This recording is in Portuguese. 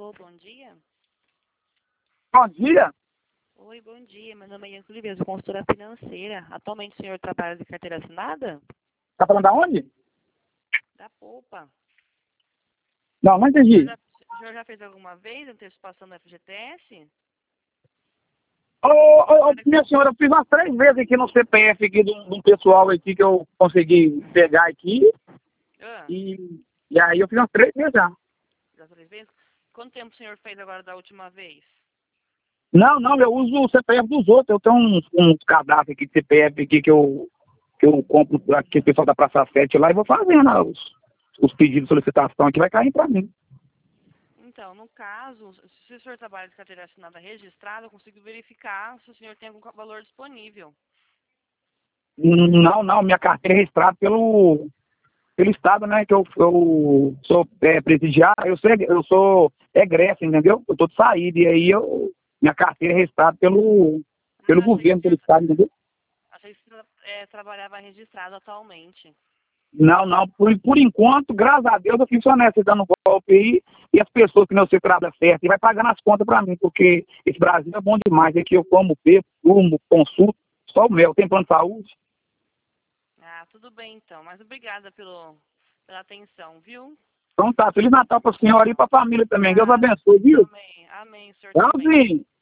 Alô, bom dia. Bom dia. Oi, bom dia. Meu nome é Ianco Oliveira, sou consultora financeira. Atualmente o senhor trabalha de carteira assinada? Tá falando da onde? Da Poupa. Não, não O entendi. senhor já fez alguma vez antecipação da FGTS? Minha senhora, eu fiz umas 3 vezes aqui no CPF aqui de um pessoal aqui que eu consegui pegar aqui. Ah, E aí eu fiz umas 3 vezes já. já 3 vezes? Quanto tempo o senhor fez agora da última vez? Não, eu uso o CPF dos outros. Eu tenho uns cadastros aqui de CPF aqui que eu compro aqui, o pessoal da Praça 7 lá, e vou fazendo os pedidos de solicitação aqui, vai cair pra mim. Então, no caso, se o senhor trabalha de carteira assinada registrada, eu consigo verificar se o senhor tem algum valor disponível. Não, minha carteira é registrada pelo Estado, né? Que eu sou presidiário, eu sou egresso, entendeu? Eu tô de saída, e aí minha carteira é registrada pelo Achei que governo, o pelo senhor, Estado, entendeu? achei que o senhor trabalhava registrado atualmente. Não, por enquanto, graças a Deus, eu fico só nessa, dando golpe aí, e as pessoas que não se trabalham certo, e vai pagando as contas pra mim, porque esse Brasil é bom demais, aqui eu como, bebo, fumo, consulto, só o mel, tem plano de saúde. Ah, tudo bem então. Mas obrigada pela atenção, viu? Então tá, Feliz Natal pra senhora e pra família também, Deus Obrigada. abençoe, viu? Amém. Amém, o senhor também. Tchauzinho.